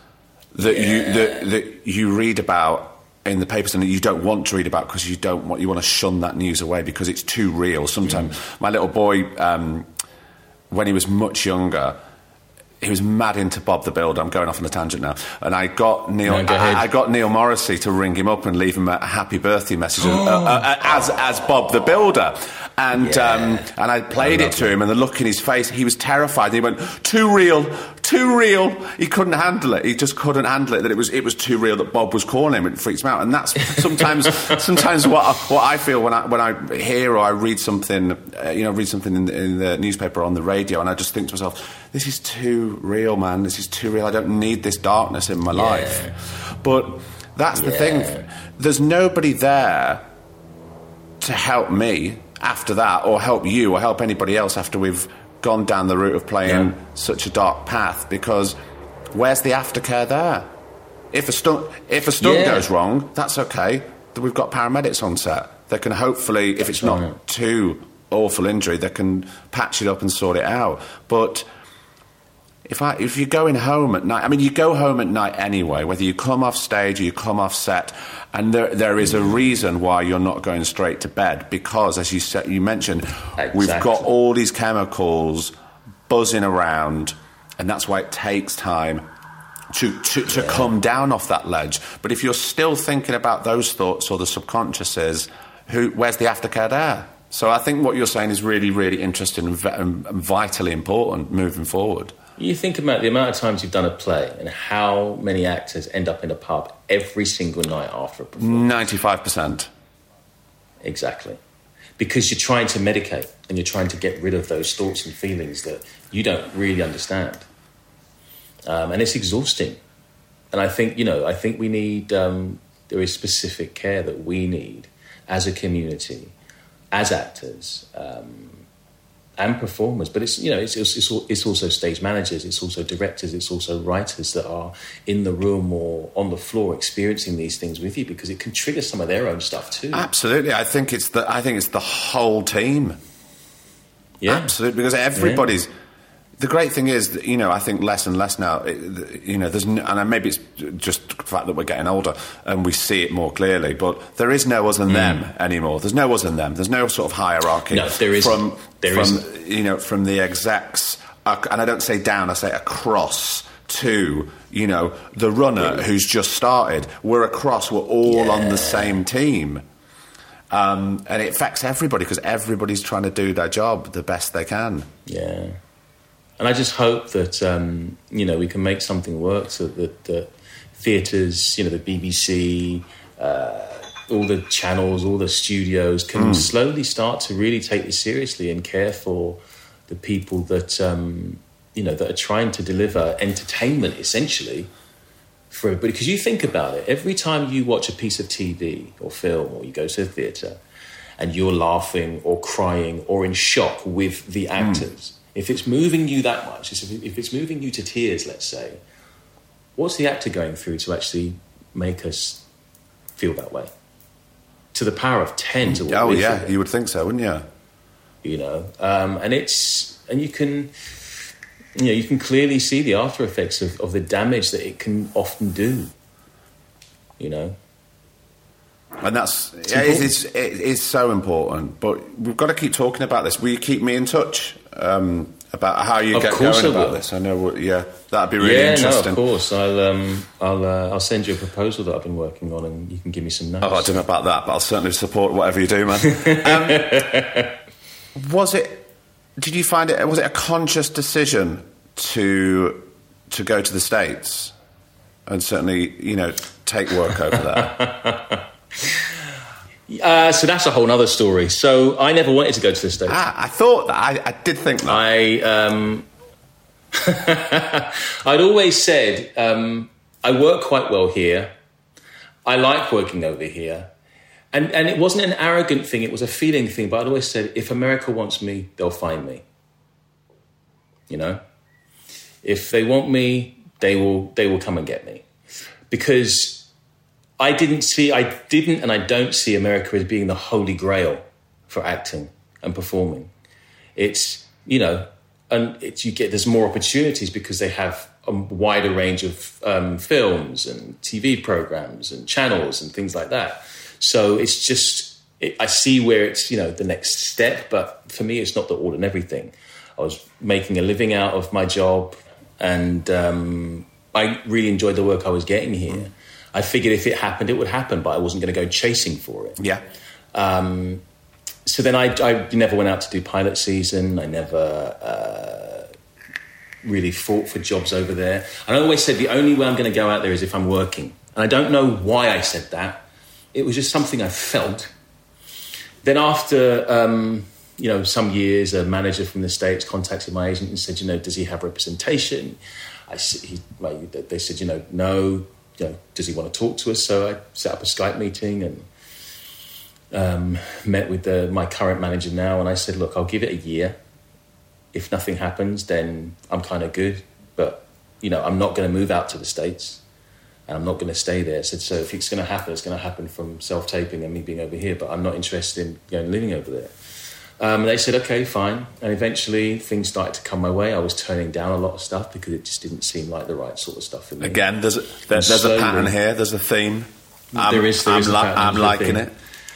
that you read about in the papers and that you don't want to read about because you want to shun that news away because it's too real. Sometimes my little boy, when he was much younger, he was mad into Bob the Builder. I'm going off on a tangent now. And I got Neil Morrissey to ring him up and leave him a happy birthday message as Bob the Builder. And I played it to him, and the look in his face, he was terrified. He went, too real. He couldn't handle it. He just couldn't handle it, that it was too real that Bob was calling him. It freaks him out. And that's sometimes what I feel when I hear or I read something, in the newspaper or on the radio, and I just think to myself, this is too real, man. This is too real. I don't need this darkness in my life. But that's the thing. There's nobody there to help me after that, or help you, or help anybody else after we've gone down the route of playing such a dark path, because where's the aftercare there? If a stunt goes wrong, that's okay. We've got paramedics on set. They can hopefully, if it's not too awful injury, they can patch it up and sort it out. But if you're going home at night, I mean, you go home at night anyway, whether you come off stage or you come off set, and there is a reason why you're not going straight to bed, because, as you mentioned, we've got all these chemicals buzzing around, and that's why it takes time to come down off that ledge. But if you're still thinking about those thoughts or the subconsciouses, where's the aftercare there? So I think what you're saying is really, really interesting and vitally important moving forward. You think about the amount of times you've done a play and how many actors end up in a pub every single night after a performance. 95%. Exactly. Because you're trying to medicate and you're trying to get rid of those thoughts and feelings that you don't really understand. And it's exhausting. And I think we need, there is specific care that we need as a community, as actors, and performers, but it's also stage managers, it's also directors, it's also writers that are in the room or on the floor experiencing these things with you, because it can trigger some of their own stuff too. Absolutely, I think it's the whole team. Yeah, absolutely, because everybody's. Yeah. The great thing is that, I think less and less now, there's and maybe it's just the fact that we're getting older and we see it more clearly, but there is no us and them anymore. There's no us and them. There's no sort of hierarchy. No, there isn't. From the execs, and I don't say down, I say across to, the runner who's just started. We're across, we're all on the same team. And it affects everybody because everybody's trying to do their job the best they can. Yeah. And I just hope that, we can make something work so that theatres, the BBC, all the channels, all the studios can slowly start to really take this seriously and care for the people that, that are trying to deliver entertainment, essentially, for everybody. Because you think about it, every time you watch a piece of TV or film or you go to the theatre and you're laughing or crying or in shock with the actors... If it's moving you that much, if it's moving you to tears, let's say, what's the actor going through to actually make us feel that way? To the power of 10 to what Oh, yeah, you would think so, wouldn't you? And you can clearly see the after effects of the damage that it can often do, And it's so important, but we've got to keep talking about this. Will you keep me in touch about how you get going about this? I know, that'd be really interesting. No, of course. I'll send you a proposal that I've been working on, and you can give me some notes. Oh, I don't know about that, but I'll certainly support whatever you do, man. Did you find it? Was it a conscious decision to go to the States and certainly, take work over there? So that's a whole other story. So I never wanted to go to the States. I thought that. I did think that. I'd always said I work quite well here. I like working over here. And it wasn't an arrogant thing, it was a feeling thing. But I'd always said, if America wants me, they'll find me. You know? If they want me, they will come and get me. Because I didn't and I don't see America as being the holy grail for acting and performing. It's, you know, and there's more opportunities because they have a wider range of films and TV programs and channels and things like that. So it's just, I see where it's, you know, the next step, but for me, it's not the all and everything. I was making a living out of my job, and I really enjoyed the work I was getting here. I figured if it happened, it would happen, but I wasn't going to go chasing for it. Yeah. So then I never went out to do pilot season. I never really fought for jobs over there. And I always said the only way I'm going to go out there is if I'm working. And I don't know why I said that. It was just something I felt. Then after, you know, some years, a manager from the States contacted my agent and said, you know, does he have representation? They said, you know, no. You know, does he want to talk to us? So I set up a Skype meeting and met with my current manager now. And I said, look, I'll give it a year. If nothing happens, then I'm kind of good. But, you know, I'm not going to move out to the States. And I'm not going to stay there. I said, so if it's going to happen, it's going to happen from self-taping and me being over here. But I'm not interested in going living over there. They said, okay, fine. And eventually things started to come my way. I was turning down a lot of stuff because it just didn't seem like the right sort of stuff for me. Again, there's a pattern here. There's a theme. There is a pattern. I'm liking it.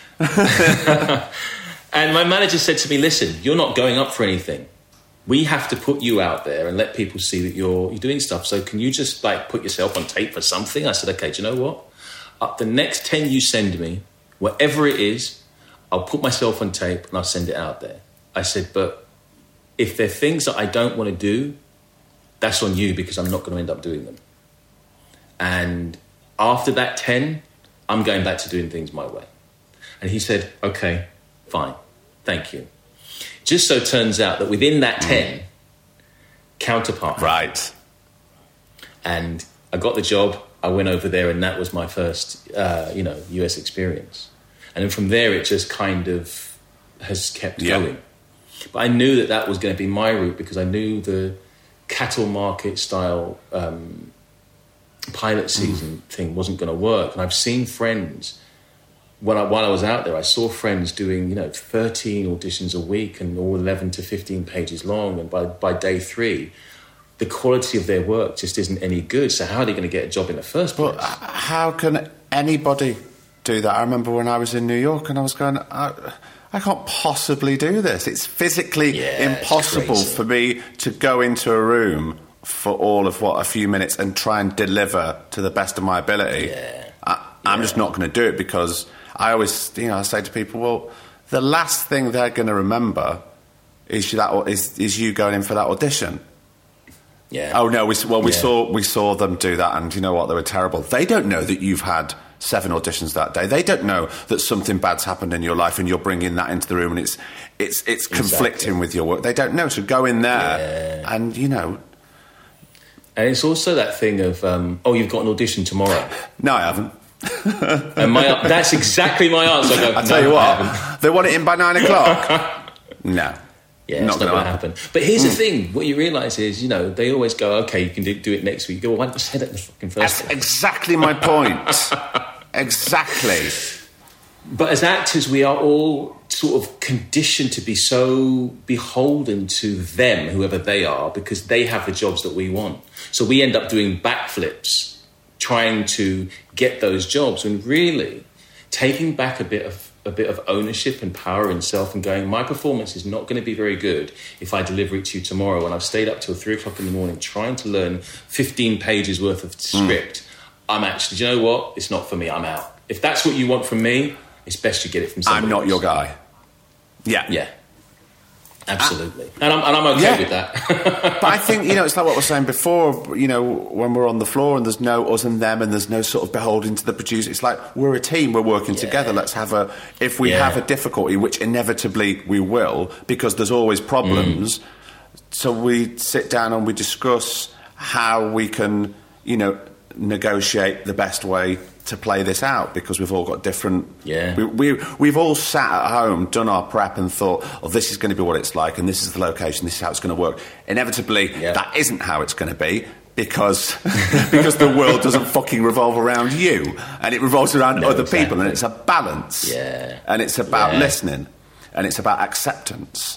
And my manager said to me, listen, you're not going up for anything. We have to put you out there and let people see that you're doing stuff. So can you just like put yourself on tape for something? I said, okay, do you know what? The next 10 you send me, whatever it is, I'll put myself on tape and I'll send it out there. I said, but if there are things that I don't want to do, that's on you because I'm not going to end up doing them. And after that 10, I'm going back to doing things my way. And he said, okay, fine, thank you. Just so turns out that within that 10, Counterpart. Right. And I got the job, I went over there, and that was my first, US experience. And then from there, it just kind of has kept going. But I knew that was going to be my route because I knew the cattle market style pilot season thing wasn't going to work. And I've seen friends, while I was out there, I saw friends doing, 13 auditions a week and all 11 to 15 pages long. And by day 3, the quality of their work just isn't any good. So how are they going to get a job in the first place? Well, how can anybody do that? I remember when I was in New York and I was going, I can't possibly do this. It's physically impossible for me to go into a room for all of, a few minutes and try and deliver to the best of my ability. I'm just not going to do it because I always, I say to people, well, the last thing they're going to remember is you going in for that audition. Yeah. Oh, no, we saw them do that and you know what? They were terrible. They don't know that you've had 7 auditions that day. They don't know that something bad's happened in your life and you're bringing that into the room and it's conflicting with your work. They don't know. So go in there and, And it's also that thing of, you've got an audition tomorrow. No, I haven't. And that's exactly my answer. I tell you what, they want it in by 9 o'clock. No. Yeah, it's not going to happen. But here's the thing. What you realise is, they always go, okay, you can do it next week. You go, well, why didn't you say that in the fucking first place? That's exactly my point. Exactly. But as actors, we are all sort of conditioned to be so beholden to them, whoever they are, because they have the jobs that we want. So we end up doing backflips, trying to get those jobs, and really taking back a bit of ownership and power in self and going, my performance is not going to be very good if I deliver it to you tomorrow when I've stayed up till 3 o'clock in the morning trying to learn 15 pages worth of script. I'm actually, do you know what? It's not for me. I'm out. If that's what you want from me, it's best you get it from someone I'm not else. your guy. Yeah. Yeah. Absolutely. And I'm okay with that. But I think, it's like what we were saying before, when we're on the floor and there's no us and them and there's no sort of beholden to the producer. It's like, we're a team, we're working together. Let's have if we have a difficulty, which inevitably we will, because there's always problems. So we sit down and we discuss how we can, negotiate the best way to play this out, because we've all got different... Yeah. We've all sat at home, done our prep and thought, this is going to be what it's like and this is the location, this is how it's going to work. Inevitably, that isn't how it's going to be, because the world doesn't fucking revolve around you, and it revolves around other people, and it's a balance. Yeah. And it's about listening, and it's about acceptance.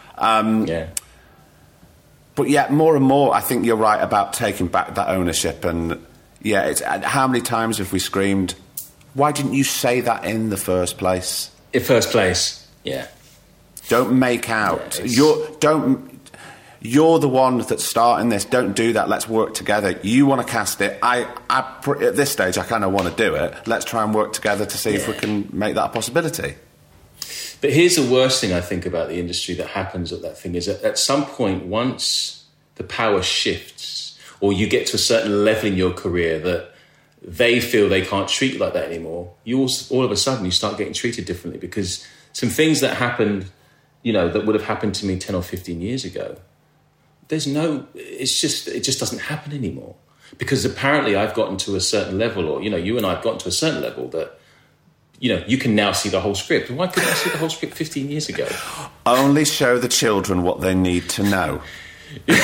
But yet, more and more, I think you're right about taking back that ownership. And how many times have we screamed, why didn't you say that in the first place? In first place, yeah. Don't make out. You're the one that's starting this. Don't do that. Let's work together. You want to cast it. At this stage, I kind of want to do it. Let's try and work together to see if we can make that a possibility. But here's the worst thing I think about the industry that happens at that thing is that at some point, once the power shifts or you get to a certain level in your career that they feel they can't treat you like that anymore, all of a sudden you start getting treated differently, because some things that happened, that would have happened to me 10 or 15 years ago, it just doesn't happen anymore. Because apparently I've gotten to a certain level, or, you and I have gotten to a certain level that, you can now see the whole script. Why couldn't I see the whole script 15 years ago? Only show the children what they need to know. And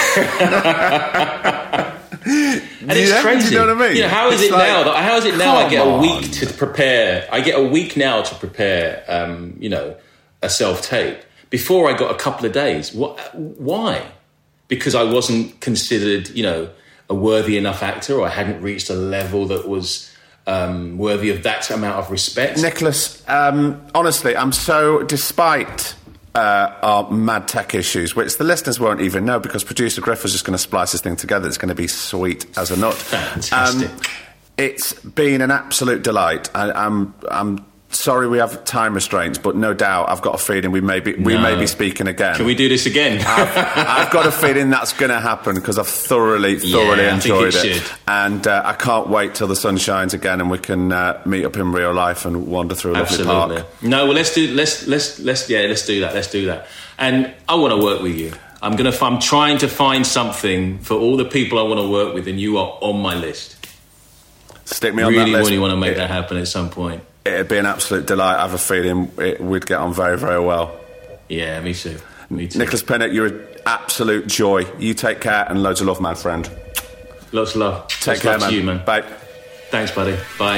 it's crazy. Do you know what I mean? How is it now? I get a week to prepare. I get a week now to prepare, a self-tape. Before I got a couple of days. Why? Because I wasn't considered, a worthy enough actor, or I hadn't reached a level that was... worthy of that amount of respect. Nicholas, honestly, I'm so, despite our mad tech issues, which the listeners won't even know because producer Griff was just going to splice this thing together, it's going to be sweet as a nut. Fantastic. It's been an absolute delight. I'm sorry we have time restraints, but no doubt I've got a feeling we may be speaking again. Can we do this again? I've got a feeling that's going to happen because I've thoroughly enjoyed it. And I can't wait till the sun shines again and we can meet up in real life and wander through a lovely park. No, well, let's do that. And I want to work with you. I'm trying to find something for all the people I want to work with, and you are on my list. Stick me on that list. Really want to make that happen at some point. It'd be an absolute delight. I have a feeling we'd get on very, very well. Yeah, me too. Nicholas Pinnock, you're an absolute joy. You take care and loads of love, my friend. Lots of love. Take care, man. To you, man. Bye. Thanks, buddy. Bye.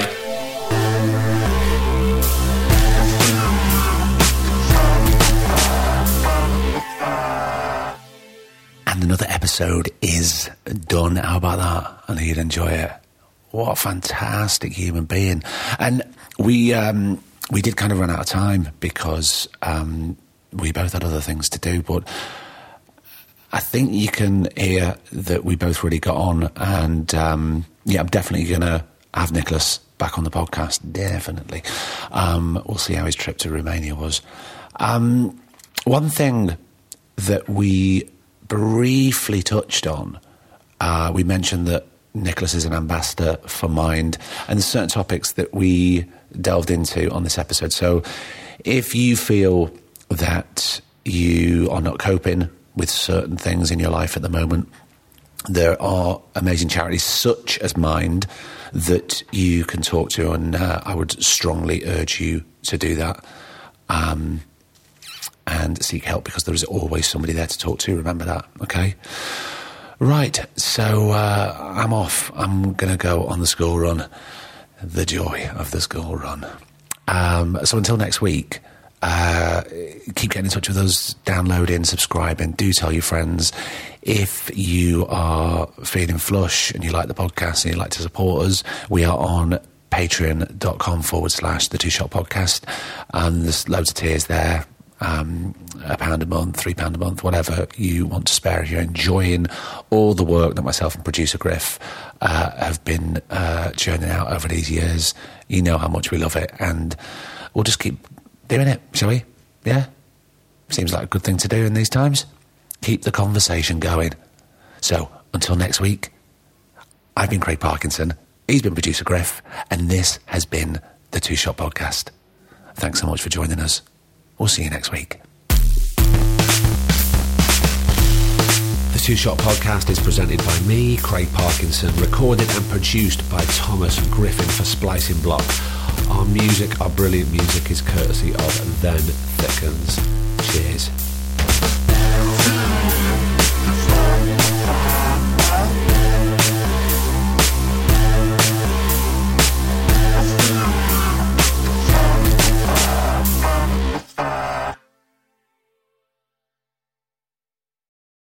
And another episode is done. How about that? I know you'd enjoy it. What a fantastic human being. And we did kind of run out of time because we both had other things to do, but I think you can hear that we both really got on, and I'm definitely going to have Nicholas back on the podcast, definitely. We'll see how his trip to Romania was. One thing that we briefly touched on, we mentioned that Nicholas is an ambassador for Mind, and there's certain topics that we delved into on this episode. So if you feel that you are not coping with certain things in your life at the moment, there are amazing charities such as Mind that you can talk to, and I would strongly urge you to do that and seek help, because there is always somebody there to talk to. Remember that, okay? Right, so I'm off. I'm going to go on the school run. The joy of the school run. So until next week, keep getting in touch with us, downloading, subscribing. Do tell your friends. If you are feeling flush and you like the podcast and you'd like to support us, we are on patreon.com/The Two Shot Podcast. There's loads of tiers there. £1 a month, £3 a month, whatever you want to spare. If you're enjoying all the work that myself and producer Griff have been churning out over these years, you know how much we love it, and we'll just keep doing it, shall we? Yeah? Seems like a good thing to do in these times. Keep the conversation going. So, until next week, I've been Craig Parkinson, he's been producer Griff, and this has been the Two Shot Podcast. Thanks so much for joining us. We'll see you next week. The Two Shot Podcast is presented by me, Craig Parkinson, recorded and produced by Thomas Griffin for Splicing Block. Our brilliant music is courtesy of Then Thickens. Cheers.